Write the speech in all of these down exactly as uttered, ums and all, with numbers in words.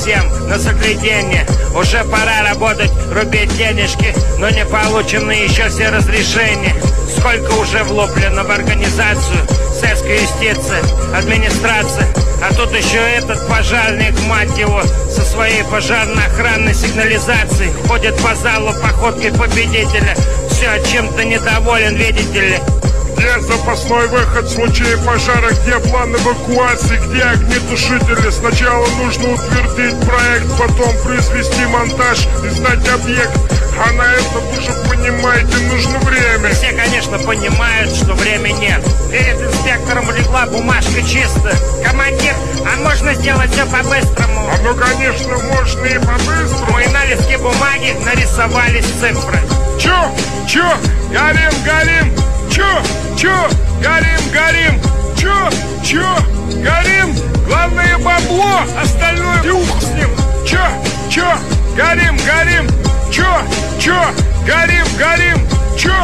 всем на загляденье. Уже пора работать, рубить денежки, но не получены еще все разрешения. Сколько уже влоплено в организацию, сельская юстиция, администрация. А тут еще этот пожарник, мать его, со своей пожарно-охранной сигнализацией ходит по залу походкой победителя. Все, чем-то недоволен, видите ли. Где запасной выход в случае пожара? Где план эвакуации? Где огнетушители? Сначала нужно утвердить проект, потом произвести монтаж и сдать объект. А на это, вы же понимаете, нужно время. Все, конечно, понимают, что времени нет. Перед инспектором легла бумажка чисто. Командир, а можно сделать все по-быстрому? А ну, конечно, можно и по-быстрому. И на листке бумаги нарисовались цифры. Чё? Чё? Горим, горим! Чё? Чё? Горим, горим! Чё? Чё? Горим! Главное бабло, остальное юх с ним! Чё? Чё? Горим, горим! Чё? Чё? Горим, горим! Чё?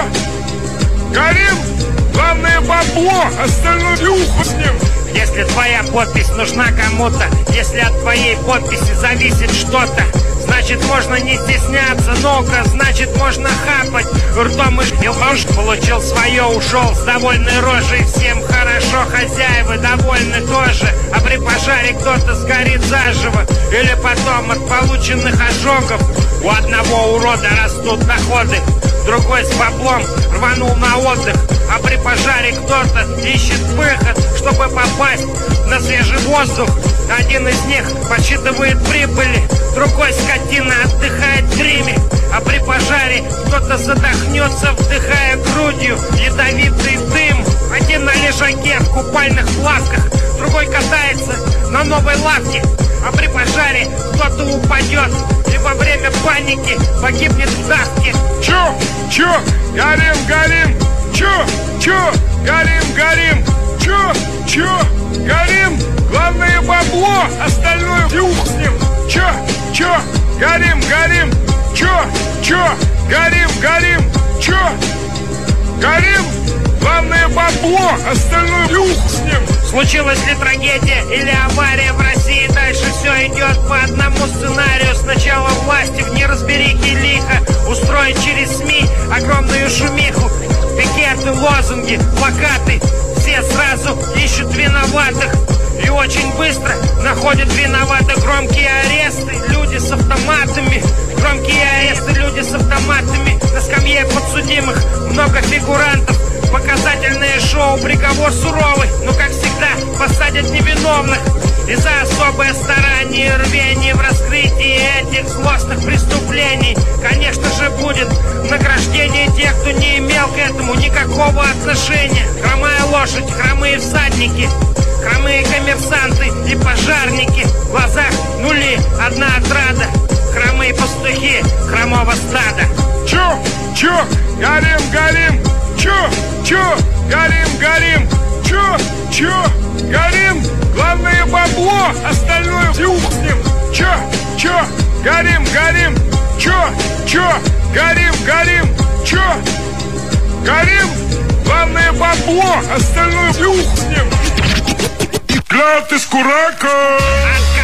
Горим! Главное бабло, остальное юх с ним! Если твоя подпись нужна кому-то, если от твоей подписи зависит что-то, значит можно не стесняться, ну-ка, значит можно хапать. Ртом и шпилож получил свое, ушел с довольной рожей. Всем хорошо, хозяева довольны тоже. А при пожаре кто-то сгорит заживо. Или потом от полученных ожогов у одного урода растут доходы, другой с баблом рванул на отдых. А при пожаре кто-то ищет выход, чтобы попасть на свежий воздух. Один из них подсчитывает прибыли, другой скотина отдыхает в гриме. А при пожаре кто-то задохнется, вдыхая грудью ядовитый дым. Один на лежаке в купальных плавках, другой катается на новой лавке. А при пожаре кто-то упадет и во время паники погибнет в давке. Чё? Чё? Горим, горим! Чё? Чё? Горим, горим! Чё? Чё? Горим! Главное бабло, остальное юх с ним! Чё? Чё? Горим, горим! Чё? Чё? Горим, горим! Чё? Горим! Главное бабло, остальное юх с ним! Случилась ли трагедия или авария в России? Дальше все идет по одному сценарию. Сначала власти в неразберихе лихо устроить через СМИ огромную шумиху. Пикеты, лозунги, плакаты, все сразу ищут виноватых. И очень быстро находят виноватых. Громкие аресты, люди с автоматами. Громкие аресты, люди с автоматами. На скамье подсудимых много фигурантов. Показательное шоу, приговор суровый. Но, как всегда, посадят невиновных. И за особое старание и рвение в раскрытии этих злостных преступлений, конечно же, будет награждение тех, кто не имел к этому никакого отношения. Хромая лошадь, хромые всадники, хромые коммерсанты и пожарники. В глазах нули, одна отрада. Хромые пастухи хромого стада. Чё? Чё? Горим, горим! Чё? Чё? Горим, горим! Чё? Чё? Горим! Главное бабло, остальное юх с ним! Чё? Чё? Горим, горим! Чё? Чё? Горим, горим! Чё? Горим! Главное бабло, остальное юх с ним! Град из Курака!